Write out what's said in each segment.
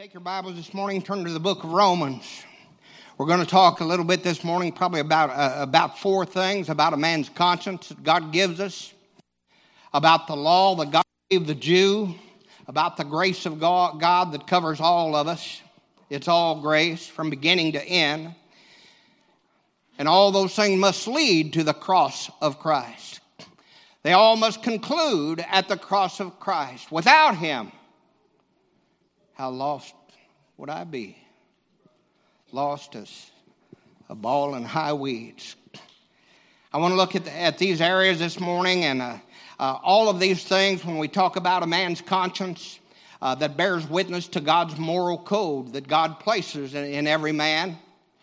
Take your Bibles this morning, turn to the book of Romans. We're going to talk a little bit this morning, probably about four things: about a man's conscience that God gives us, about the law that God gave the Jew, about the grace of God that covers all of us. It's all grace from beginning to end. And all those things must lead to the cross of Christ. They all must conclude at the cross of Christ. Without Him, how lost would I be? Lost as a ball in high weeds. I want to look at these areas this morning, and all of these things when we talk about a man's conscience that bears witness to God's moral code that God places in every man,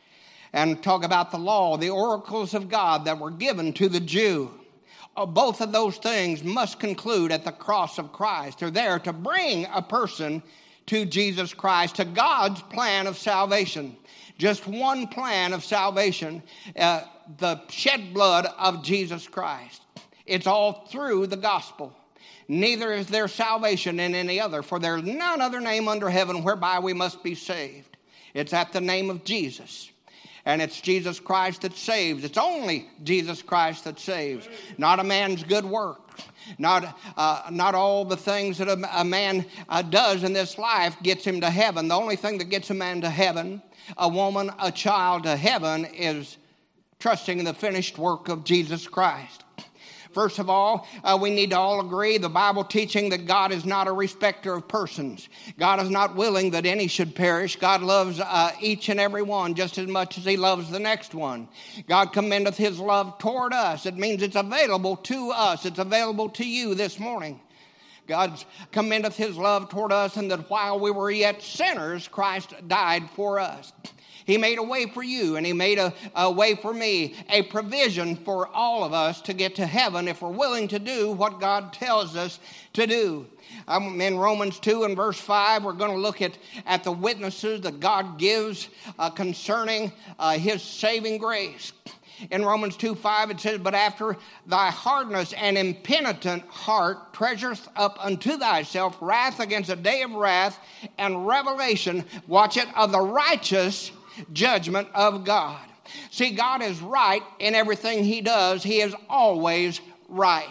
and talk about the law, the oracles of God that were given to the Jew. Both of those things must conclude at the cross of Christ. They're there to bring a person to Jesus Christ, to God's plan of salvation. Just one plan of salvation, the shed blood of Jesus Christ. It's all through the gospel. Neither is there salvation in any other, for there is none other name under heaven whereby we must be saved. It's at the name of Jesus. And it's Jesus Christ that saves. It's only Jesus Christ that saves. Not a man's good work. Not all the things that a man does in this life gets him to heaven. The only thing that gets a man to heaven, a woman, a child to heaven, is trusting in the finished work of Jesus Christ. First of all, we need to all agree the Bible teaching that God is not a respecter of persons. God is not willing that any should perish. God loves each and every one just as much as He loves the next one. God commendeth His love toward us. It means it's available to us. It's available to you this morning. God commendeth His love toward us, and that while we were yet sinners, Christ died for us. He made a way for you, and He made a way for me, a provision for all of us to get to heaven if we're willing to do what God tells us to do. In Romans 2 and verse 5, we're going to look at the witnesses that God gives concerning His saving grace. In Romans 2:5 it says, "But after thy hardness and impenitent heart treasureth up unto thyself wrath against a day of wrath and revelation," watch it, "of the righteous judgment of God." See, God is right in everything He does. He is always right.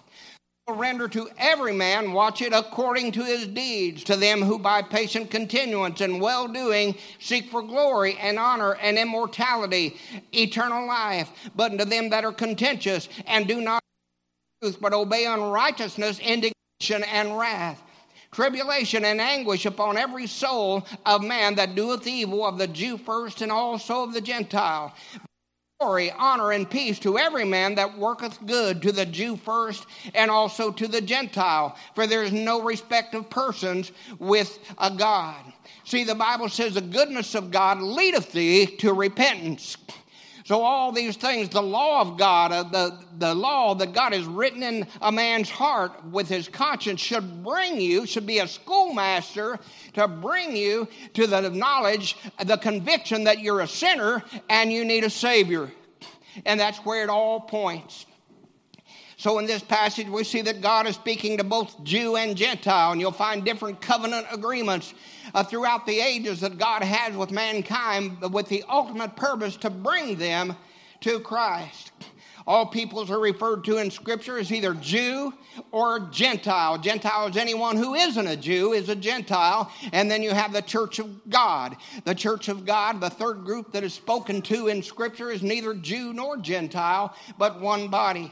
"Render to every man," watch it, "according to his deeds, to them who by patient continuance and well-doing seek for glory and honor and immortality, eternal life. But unto them that are contentious and do not truth, but obey unrighteousness, indignation and wrath, tribulation and anguish upon every soul of man that doeth evil, of the Jew first and also of the Gentile. Glory, honor, and peace to every man that worketh good, to the Jew first and also to the Gentile. For there is no respect of persons with a God." See, the Bible says the goodness of God leadeth thee to repentance. So all these things, the law of God, the law that God has written in a man's heart with his conscience should be a schoolmaster to bring you to the knowledge, the conviction that you're a sinner and you need a Savior. And that's where it all points. So in this passage, we see that God is speaking to both Jew and Gentile, and you'll find different covenant agreements throughout the ages that God has with mankind, with the ultimate purpose to bring them to Christ. All peoples are referred to in Scripture as either Jew or Gentile. Gentile is anyone who isn't a Jew, is a Gentile. And then you have the Church of God. The Church of God, the third group that is spoken to in Scripture, is neither Jew nor Gentile, but one body.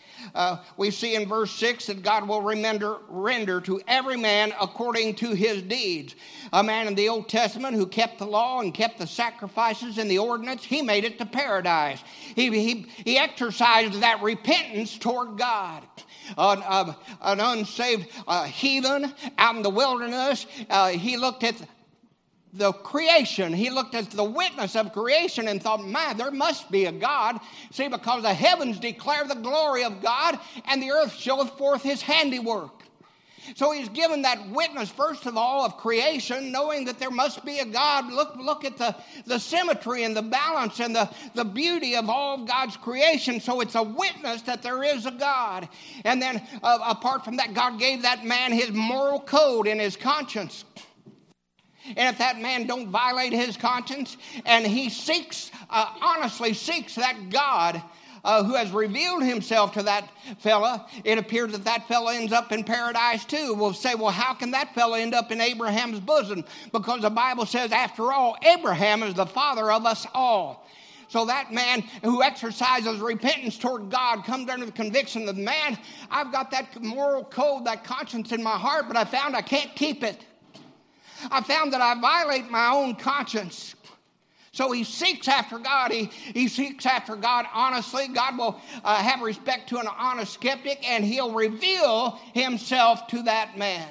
We see in verse 6 that God will render to every man according to his deeds. A man in the Old Testament who kept the law and kept the sacrifices and the ordinance, he made it to paradise. He exercised that repentance toward God. An unsaved heathen out in the wilderness, he looked at the creation. He looked at the witness of creation and thought, man, there must be a God. See, because the heavens declare the glory of God, and the earth showeth forth His handiwork. So He's given that witness, first of all, of creation, knowing that there must be a God. Look at the symmetry and the balance and the beauty of all of God's creation. So it's a witness that there is a God. And then apart from that, God gave that man his moral code in his conscience. And if that man don't violate his conscience, and he honestly seeks that God who has revealed himself to that fella, it appears that that fella ends up in paradise too. We'll say, well, how can that fella end up in Abraham's bosom? Because the Bible says, after all, Abraham is the father of us all. So that man who exercises repentance toward God comes under the conviction of, man, I've got that moral code, that conscience in my heart, but I found I can't keep it. I found that I violate my own conscience. So he seeks after God. He seeks after God honestly. God will have respect to an honest skeptic, and he'll reveal himself to that man.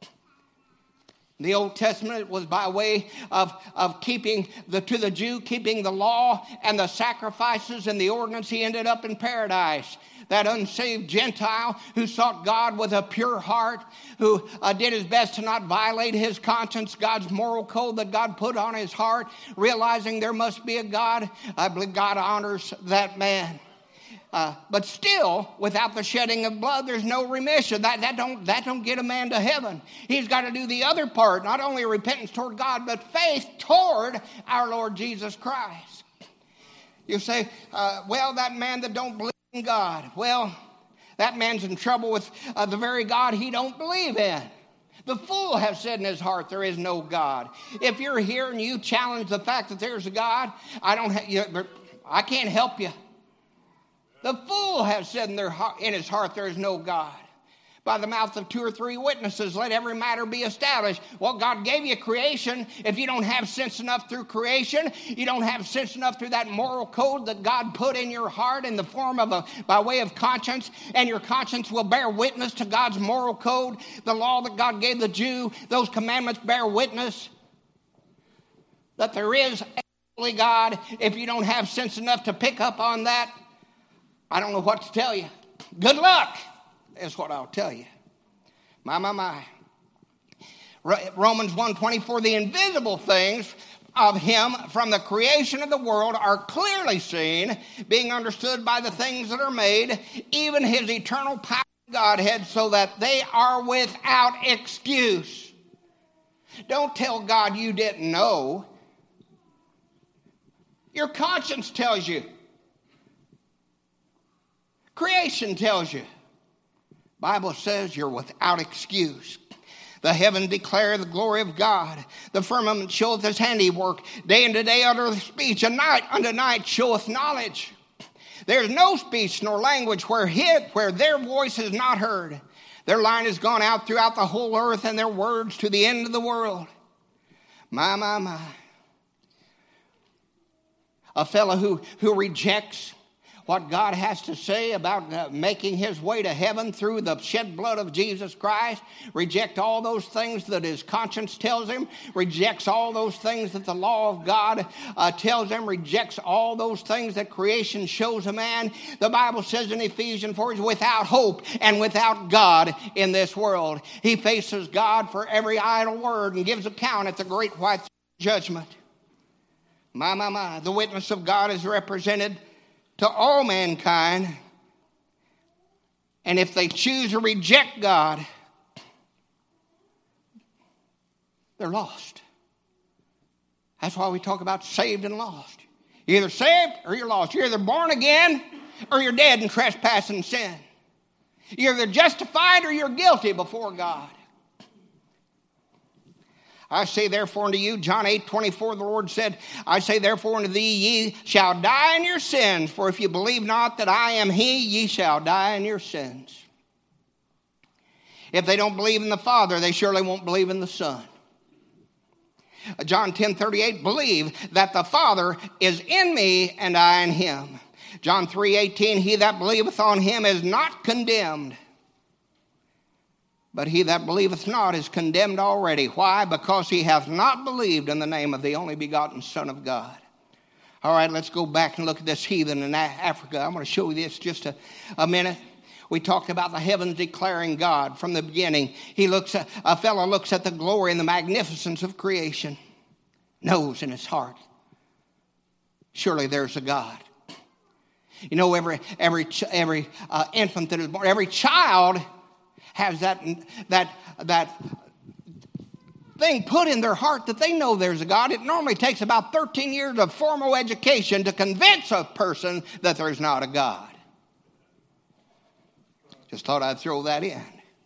The Old Testament was by way of keeping to the Jew, keeping the law and the sacrifices and the ordinance. He ended up in paradise. That unsaved Gentile who sought God with a pure heart, who did his best to not violate his conscience, God's moral code that God put on his heart, realizing there must be a God. I believe God honors that man. But still, without the shedding of blood, there's no remission. That don't get a man to heaven. He's got to do the other part, not only repentance toward God, but faith toward our Lord Jesus Christ. You say, well, that man that don't believe in God, well, that man's in trouble with the very God he don't believe in. The fool has said in his heart, there is no God. If you're here and you challenge the fact that there's a God, I can't help you. The fool has said in his heart, there is no God. By the mouth of 2 or 3 witnesses, let every matter be established. Well, God gave you creation. If you don't have sense enough through creation, you don't have sense enough through that moral code that God put in your heart in the form of by way of conscience, and your conscience will bear witness to God's moral code. The law that God gave the Jew, those commandments bear witness that there is a holy God. If you don't have sense enough to pick up on that, I don't know what to tell you. Good luck. That's what I'll tell you. My. Romans 1:24, the invisible things of him from the creation of the world are clearly seen, being understood by the things that are made, even his eternal power and Godhead, so that they are without excuse. Don't tell God you didn't know. Your conscience tells you. Creation tells you. Bible says you're without excuse. The heavens declare the glory of God. The firmament showeth his handiwork. Day unto day uttereth speech, and night unto night showeth knowledge. There is no speech nor language where their voice is not heard. Their line has gone out throughout the whole earth, and their words to the end of the world. My. A fellow who rejects what God has to say about making his way to heaven through the shed blood of Jesus Christ, reject all those things that his conscience tells him, rejects all those things that the law of God tells him, rejects all those things that creation shows a man. The Bible says in Ephesians 4, he's without hope and without God in this world. He faces God for every idle word and gives account at the great white judgment. My. The witness of God is represented to all mankind, and if they choose to reject God, they're lost. That's why we talk about saved and lost. You're either saved or you're lost. You're either born again or you're dead in trespass and sin. You're either justified or you're guilty before God. I say therefore unto you, John 8:24, the Lord said, I say therefore unto thee, ye shall die in your sins, for if you believe not that I am he, ye shall die in your sins. If they don't believe in the Father, they surely won't believe in the Son. John 10:38, believe that the Father is in me and I in him. John 3:18, he that believeth on him is not condemned. But he that believeth not is condemned already. Why? Because he hath not believed in the name of the only begotten Son of God. All right, let's go back and look at this heathen in Africa. I'm going to show you this just a minute. We talked about the heavens declaring God from the beginning. A fellow looks at the glory and the magnificence of creation, knows in his heart, surely there's a God. You know, every infant that is born, every child has that thing put in their heart that they know there's a God. It normally takes about 13 years of formal education to convince a person that there's not a God. Just thought I'd throw that in.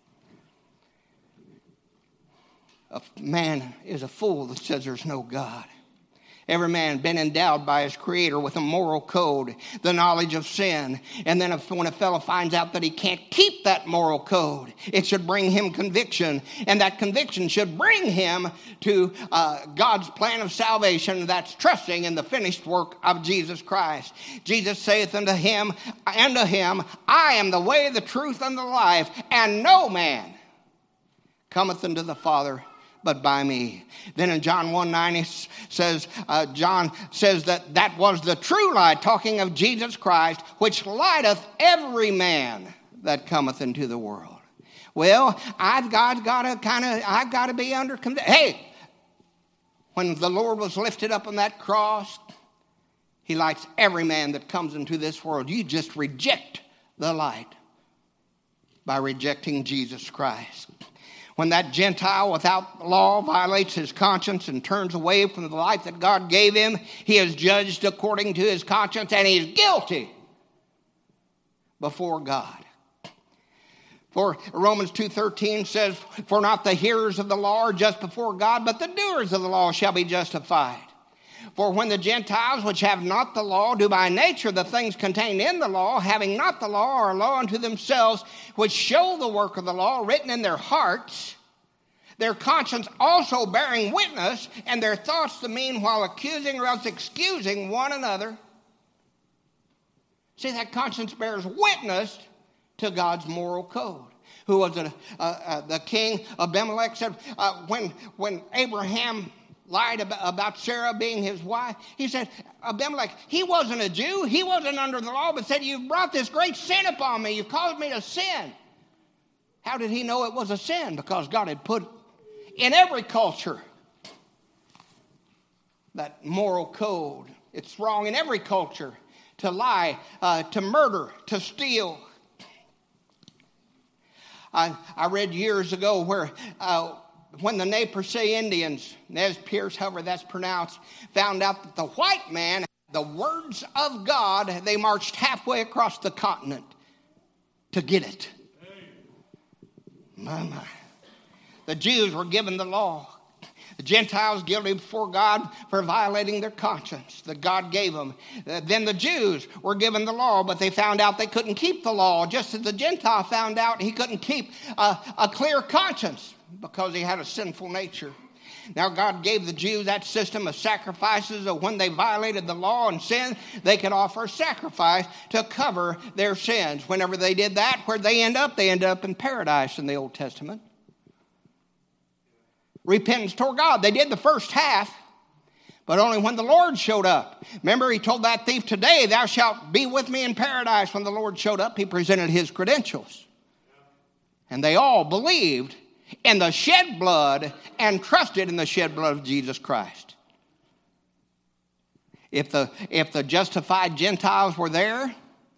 A man is a fool that says there's no God. Every man been endowed by his Creator with a moral code, the knowledge of sin. And then when a fellow finds out that he can't keep that moral code, it should bring him conviction. And that conviction should bring him to God's plan of salvation, that's trusting in the finished work of Jesus Christ. Jesus saith unto him, I am the way, the truth, and the life, and no man cometh unto the Father but by me. Then in John 1:9, it says, John says that was the true light, talking of Jesus Christ, which lighteth every man that cometh into the world. Well, I've got to be under conviction. Hey, when the Lord was lifted up on that cross, he lights every man that comes into this world. You just reject the light by rejecting Jesus Christ. When that Gentile without law violates his conscience and turns away from the life that God gave him, he is judged according to his conscience, and he is guilty before God. For Romans 2:13 says, for not the hearers of the law are just before God, but the doers of the law shall be justified. For when the Gentiles which have not the law do by nature the things contained in the law, having not the law, are a law unto themselves, which show the work of the law written in their hearts, their conscience also bearing witness, and their thoughts the meanwhile accusing or else excusing one another. See, that conscience bears witness to God's moral code. Who was the king Abimelech said, when Abraham lied about Sarah being his wife, he said, Abimelech, he wasn't a Jew, he wasn't under the law, but said, you've brought this great sin upon me, you've caused me to sin. How did he know it was a sin? Because God had put in every culture that moral code. It's wrong in every culture to lie, to murder, to steal. I read years ago where when the Nez Perce Indians, Nez Perce, however that's pronounced, found out that the white man had the words of God, they marched halfway across the continent to get it. My. The Jews were given the law. The Gentiles guilty before God for violating their conscience that God gave them. Then the Jews were given the law, but they found out they couldn't keep the law, just as the Gentile found out he couldn't keep a clear conscience because he had a sinful nature. Now God gave the Jews that system of sacrifices of when they violated the law and sinned, they could offer sacrifice to cover their sins. Whenever they did that, where'd they end up? They ended up in paradise in the Old Testament. Repentance toward God. They did the first half, but only when the Lord showed up. Remember, he told that thief, today thou shalt be with me in paradise. When the Lord showed up, he presented his credentials. And they all believed in the shed blood and trusted in the shed blood of Jesus Christ. If the justified Gentiles were there,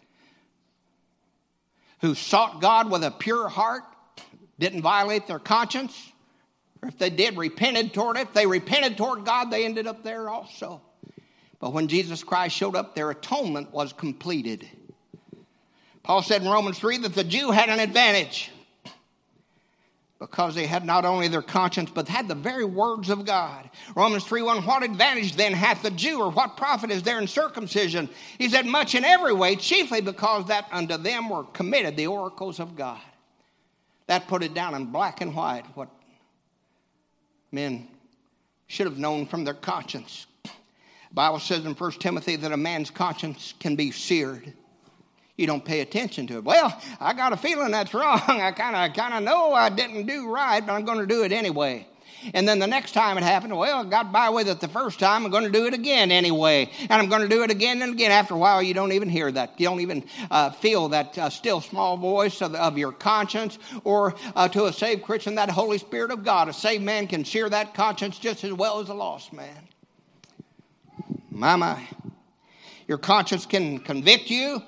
who sought God with a pure heart, didn't violate their conscience, or if they did, repented toward it, they repented toward God, they ended up there also. But when Jesus Christ showed up, their atonement was completed. Paul said in Romans 3 that the Jew had an advantage because they had not only their conscience, but had the very words of God. Romans 3:1, what advantage then hath the Jew, or what profit is there in circumcision? He said, much in every way, chiefly because that unto them were committed the oracles of God. That put it down in black and white, what men should have known from their conscience. The Bible says in 1 Timothy that a man's conscience can be seared. You don't pay attention to it. Well, I got a feeling that's wrong. I kind of know I didn't do right, but I'm going to do it anyway. And then the next time it happened, well, I got by with it the first time. I'm going to do it again anyway. And I'm going to do it again and again. After a while, you don't even hear that. You don't even feel that still small voice of your conscience, or to a saved Christian, that Holy Spirit of God. A saved man can sear that conscience just as well as a lost man. My. Your conscience can convict you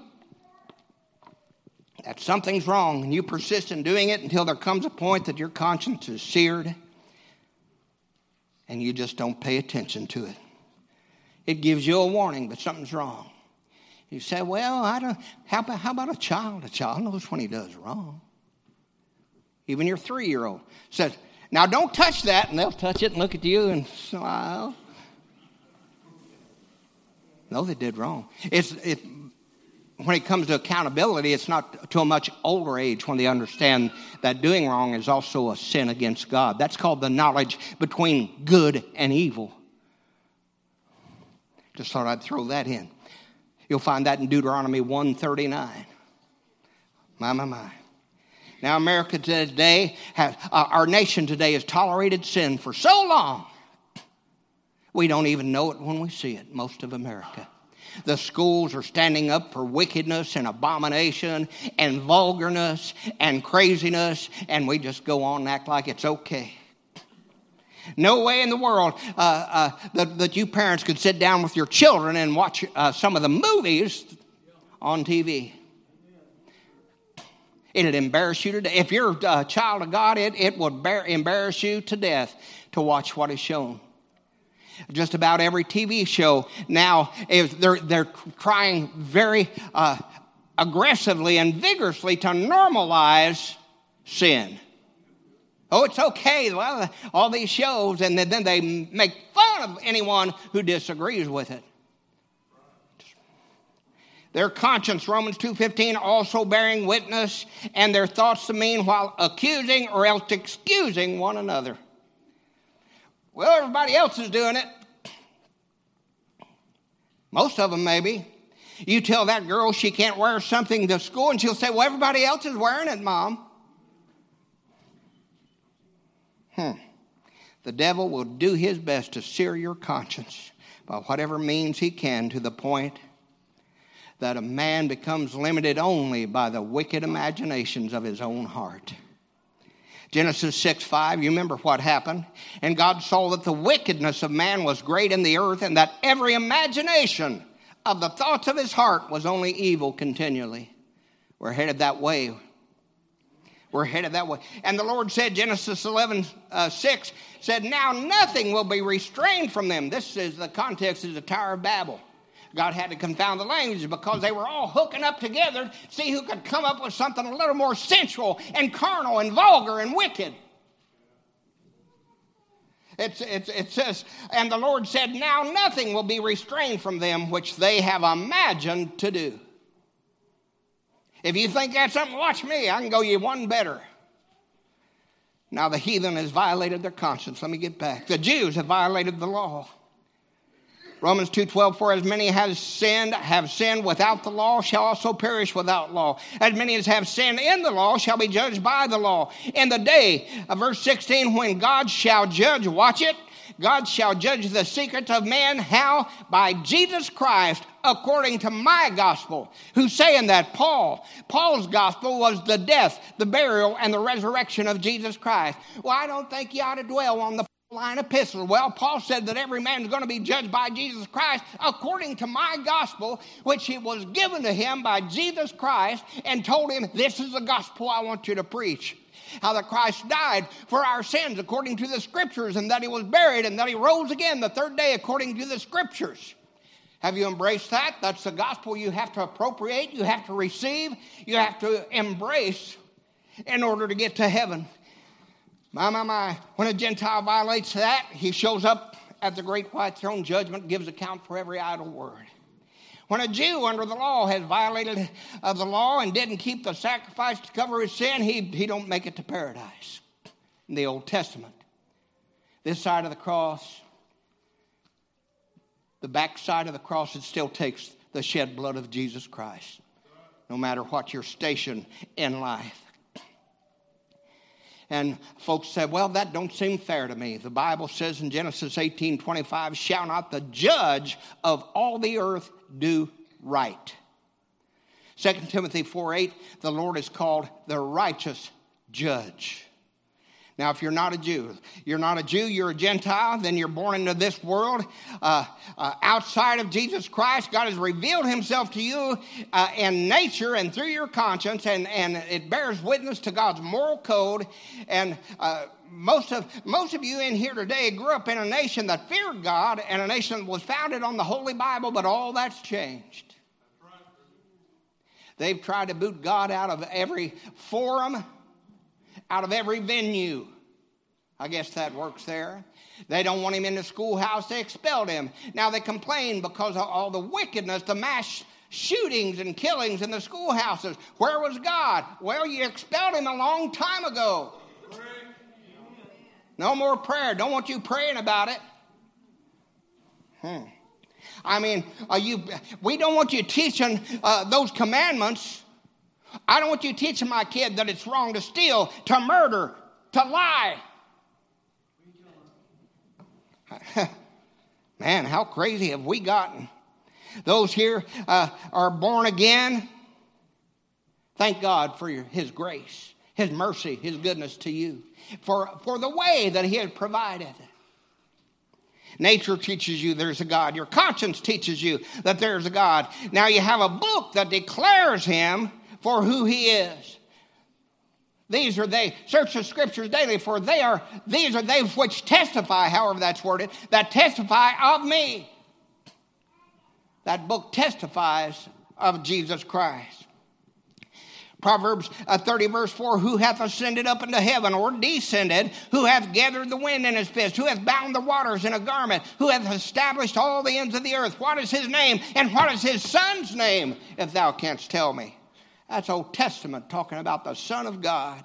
that something's wrong, and you persist in doing it until there comes a point that your conscience is seared. and you just don't pay attention to it. It gives you a warning that something's wrong. You say, well, how about a child? A child knows when he does wrong. Even your 3-year-old says, now don't touch that, and they'll touch it and look at you and smile. No, they did wrong. When it comes to accountability, it's not to a much older age when they understand that doing wrong is also a sin against God. That's called the knowledge between good and evil. Just thought I'd throw that in. You'll find that in Deuteronomy 1:39. My. Now, America today, our nation today has tolerated sin for so long, we don't even know it when we see it, most of America. The schools are standing up for wickedness and abomination and vulgarness and craziness, and we just go on and act like it's okay. No way in the world that you parents could sit down with your children and watch some of the movies on TV. It'd embarrass you to death. If you're a child of God, it would embarrass you to death to watch what is shown. Just about every TV show now, they're trying very aggressively and vigorously to normalize sin. Oh, it's okay. Well, all these shows, and then they make fun of anyone who disagrees with it. Their conscience, Romans 2:15, also bearing witness, and their thoughts the meanwhile accusing or else excusing one another. Well, everybody else is doing it. Most of them, maybe. You tell that girl she can't wear something to school, and she'll say, well, everybody else is wearing it, Mom. The devil will do his best to sear your conscience by whatever means he can, to the point that a man becomes limited only by the wicked imaginations of his own heart. Genesis 6:5, you remember what happened. And God saw that the wickedness of man was great in the earth, and that every imagination of the thoughts of his heart was only evil continually. We're headed that way. We're headed that way. And the Lord said, Genesis 11:6, said, now nothing will be restrained from them. This is the context of the Tower of Babel. God had to confound the languages because they were all hooking up together, see who could come up with something a little more sensual and carnal and vulgar and wicked. It says, and the Lord said, now nothing will be restrained from them which they have imagined to do. If you think that's something, watch me. I can go you one better. Now the heathen has violated their conscience. Let me get back. The Jews have violated the law. Romans 2:12, for as many have sinned without the law, shall also perish without law. As many as have sinned in the law shall be judged by the law. In the day, verse 16, when God shall judge, watch it, God shall judge the secrets of men. How? By Jesus Christ, according to my gospel. Who's saying that? Paul. Paul's gospel was the death, the burial, and the resurrection of Jesus Christ. Well, I don't think you ought to dwell on the line epistle. Well, Paul said that every man is going to be judged by Jesus Christ according to my gospel, which it was given to him by Jesus Christ, and told him, this is the gospel I want you to preach. How that Christ died for our sins according to the scriptures, and that he was buried, and that he rose again the third day according to the scriptures. Have you embraced that? That's the gospel you have to appropriate, you have to receive, you have to embrace in order to get to heaven. My. When a Gentile violates that, he shows up at the great white throne judgment, gives account for every idle word. When a Jew under the law has violated the law and didn't keep the sacrifice to cover his sin, he don't make it to paradise. In the Old Testament, this side of the cross, the back side of the cross, it still takes the shed blood of Jesus Christ, no matter what your station in life. And folks said, well, that don't seem fair to me. The Bible says in Genesis 18:25, shall not the judge of all the earth do right? 2 Timothy 4:8, the Lord is called the righteous judge. Now, if you're not a Jew, you're a Gentile, then you're born into this world. Outside of Jesus Christ, God has revealed himself to you in nature and through your conscience, and it bears witness to God's moral code. And most of you in here today grew up in a nation that feared God and a nation that was founded on the Holy Bible, but all that's changed. They've tried to boot God out of every forum, out of every venue. I guess that works there. They don't want him in the schoolhouse. They expelled him. Now they complain because of all the wickedness, the mass shootings and killings in the schoolhouses. Where was God? Well, you expelled him a long time ago. No more prayer. Don't want you praying about it. I mean, we don't want you teaching those commandments. I don't want you teaching my kid that it's wrong to steal, to murder, to lie. Man, how crazy have we gotten? Those here are born again. Thank God for His grace, His mercy, His goodness to you. For the way that He has provided. Nature teaches you there's a God. Your conscience teaches you that there's a God. Now you have a book that declares Him for who He is. These are they. Search the Scriptures daily, for these are they which testify, however that's worded, that testify of me. That book testifies of Jesus Christ. Proverbs 30 verse 4, who hath ascended up into heaven or descended, who hath gathered the wind in his fist, who hath bound the waters in a garment, who hath established all the ends of the earth. What is his name and what is his son's name, if thou canst tell me? That's Old Testament talking about the Son of God.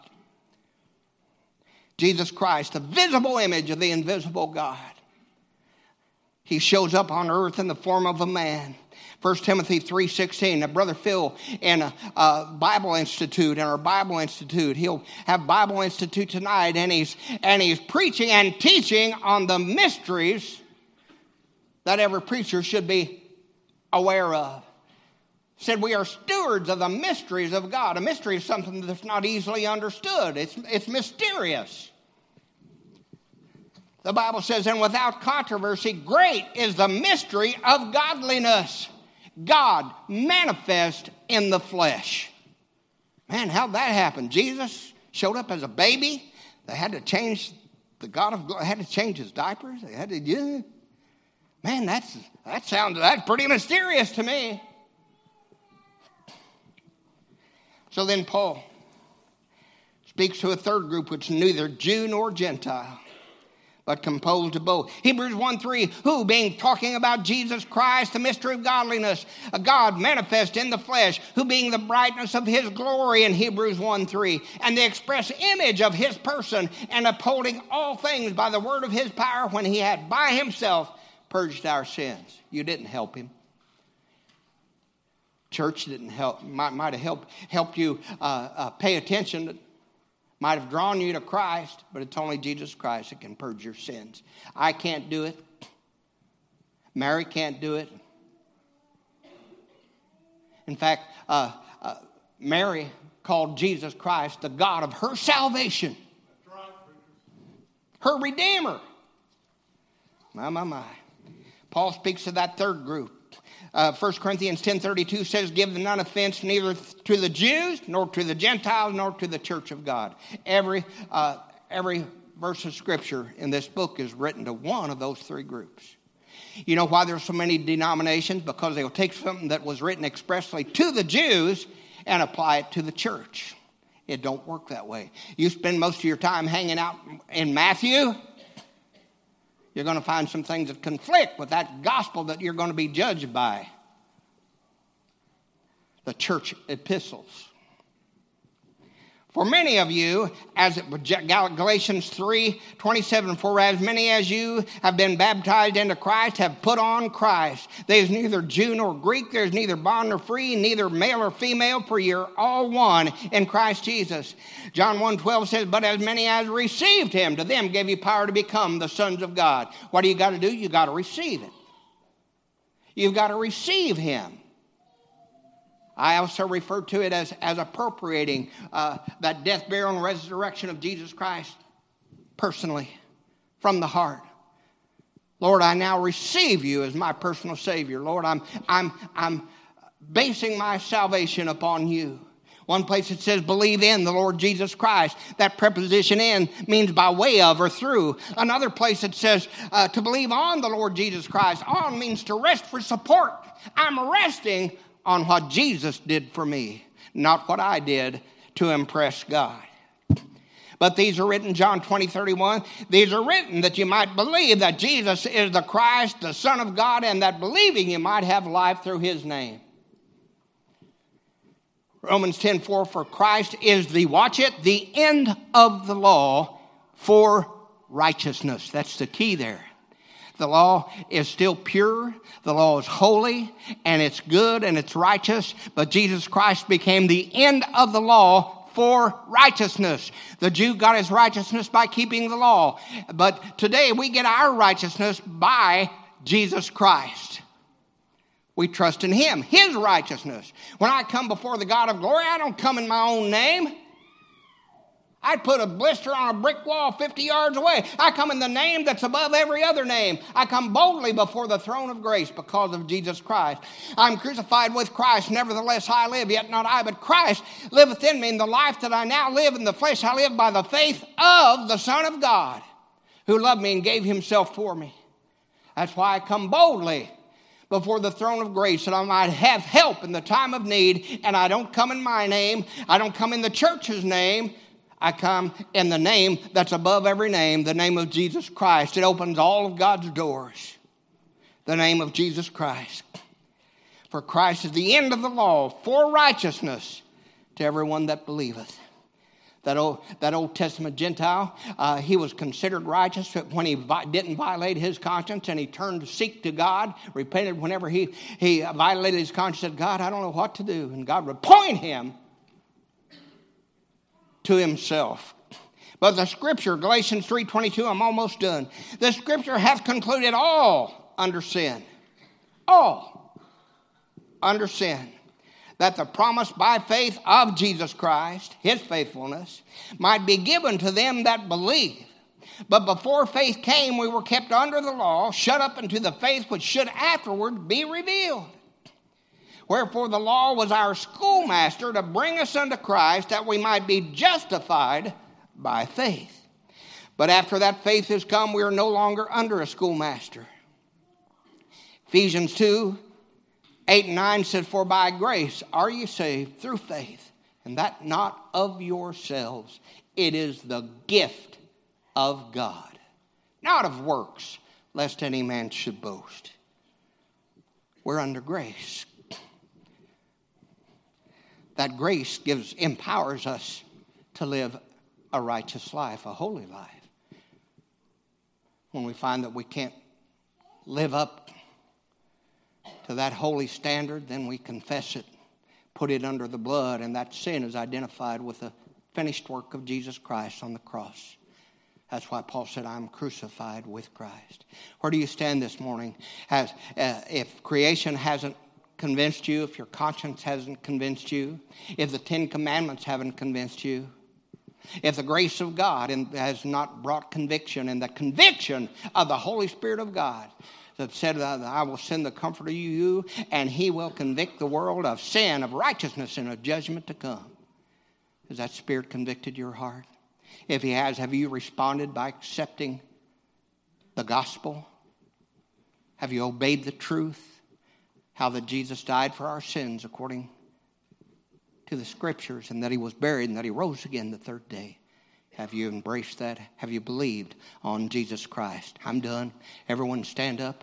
Jesus Christ, the visible image of the invisible God. He shows up on earth in the form of a man. 1 Timothy 3:16. Now, Brother Phil in a Bible Institute, in our Bible Institute, he'll have Bible Institute tonight, and he's preaching and teaching on the mysteries that every preacher should be aware of. Said we are stewards of the mysteries of God. A mystery is something that's not easily understood. It's mysterious. The Bible says, and without controversy, great is the mystery of godliness. God manifest in the flesh. Man, how'd that happen? Jesus showed up as a baby. They had to change, the God of glory had to change his diapers. They had to, yeah. Man, that's pretty mysterious to me. So then Paul speaks to a third group, which is neither Jew nor Gentile, but composed of both. Hebrews 1:3, who being talking about Jesus Christ, the mystery of godliness, a God manifest in the flesh, who being the brightness of his glory in Hebrews 1:3, and the express image of his person, and upholding all things by the word of his power, when he had by himself purged our sins. You didn't help him. Church didn't help. Might have helped you pay attention. Might have drawn you to Christ, but it's only Jesus Christ that can purge your sins. I can't do it. Mary can't do it. In fact, Mary called Jesus Christ the God of her salvation. Her Redeemer. My. Paul speaks to that third group. 1 Corinthians 10:32 says, give none offense neither to the Jews, nor to the Gentiles, nor to the church of God. Every verse of Scripture in this book is written to one of those three groups. You know why there's so many denominations? Because they'll take something that was written expressly to the Jews and apply it to the church. It don't work that way. You spend most of your time hanging out in Matthew, you're going to find some things that conflict with that gospel that you're going to be judged by. The church epistles. For many of you, as Galatians 3:27, for as many as you have been baptized into Christ have put on Christ. There's neither Jew nor Greek, there's neither bond nor free, neither male or female, for you're all one in Christ Jesus. John 1:12 says, but as many as received him, to them gave he power to become the sons of God. What do you got to do? You got to receive it. You've got to receive him. I also refer to it as appropriating that death, burial, and resurrection of Jesus Christ personally from the heart. Lord, I now receive you as my personal Savior. Lord, I'm basing my salvation upon you. One place it says, believe in the Lord Jesus Christ. That preposition in means by way of or through. Another place it says to believe on the Lord Jesus Christ. On means to rest for support. I'm resting on what Jesus did for me, not what I did to impress God. But these are written, John 20:31, these are written that you might believe that Jesus is the Christ, the Son of God, and that believing you might have life through his name. Romans 10:4, for Christ is the, watch it, the end of the law for righteousness. That's the key there. The law is still pure, the law is holy, and it's good and it's righteous, but Jesus Christ became the end of the law for righteousness. The Jew got his righteousness by keeping the law, but today we get our righteousness by Jesus Christ. We trust in him, his righteousness. When I come before the God of glory, I don't come in my own name. I'd put a blister on a brick wall 50 yards away. I come in the name that's above every other name. I come boldly before the throne of grace because of Jesus Christ. I'm crucified with Christ. Nevertheless I live, yet not I, but Christ liveth in me. In the life that I now live in the flesh, I live by the faith of the Son of God, who loved me and gave himself for me. That's why I come boldly before the throne of grace, that I might have help in the time of need. And I don't come in my name. I don't come in the church's name. I come in the name that's above every name, the name of Jesus Christ. It opens all of God's doors. The name of Jesus Christ. For Christ is the end of the law for righteousness to everyone that believeth. That Old Testament Gentile, he was considered righteous when he didn't violate his conscience, and he turned to seek to God, repented whenever he violated his conscience, said, God, I don't know what to do. And God would point him to himself. But the scripture, Galatians 3:22, I'm almost done. The scripture hath concluded all under sin. All under sin. That the promise by faith of Jesus Christ, his faithfulness, might be given to them that believe. But before faith came, we were kept under the law, shut up into the faith which should afterward be revealed. Wherefore the law was our schoolmaster to bring us unto Christ, that we might be justified by faith. But after that faith is come, we are no longer under a schoolmaster. Ephesians 2:8-9 says, for by grace are ye saved through faith, and that not of yourselves. It is the gift of God, not of works, lest any man should boast. We're under grace. That grace empowers us to live a righteous life, a holy life. When we find that we can't live up to that holy standard, then we confess it, put it under the blood, and that sin is identified with the finished work of Jesus Christ on the cross. That's why Paul said, I'm crucified with Christ. Where do you stand this morning? If creation hasn't convinced you, if your conscience hasn't convinced you, if the 10 Commandments haven't convinced you, if the grace of God has not brought conviction, and the conviction of the Holy Spirit of God that said, I will send the Comforter to you, and he will convict the world of sin, of righteousness, and of judgment to come. Has that Spirit convicted your heart? If he has, have you responded by accepting the gospel? Have you obeyed the truth? How that Jesus died for our sins according to the scriptures, and that he was buried, and that he rose again the third day. Have you embraced that? Have you believed on Jesus Christ? I'm done. Everyone stand up.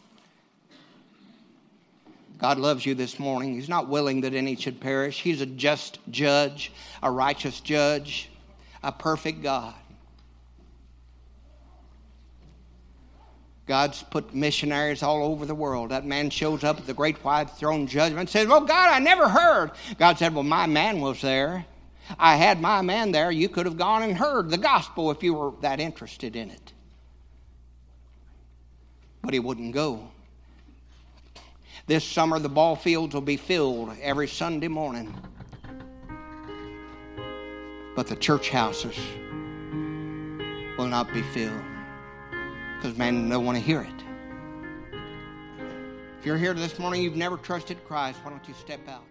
God loves you this morning. He's not willing that any should perish. He's a just judge, a righteous judge, a perfect God. God's put missionaries all over the world. That man shows up at the great white throne judgment and says, well, God, I never heard. God said, well, my man was there. I had my man there. You could have gone and heard the gospel if you were that interested in it. But he wouldn't go. This summer, the ball fields will be filled every Sunday morning. But the church houses will not be filled. Because man don't want to hear it. If you're here this morning, you've never trusted Christ, why don't you step out?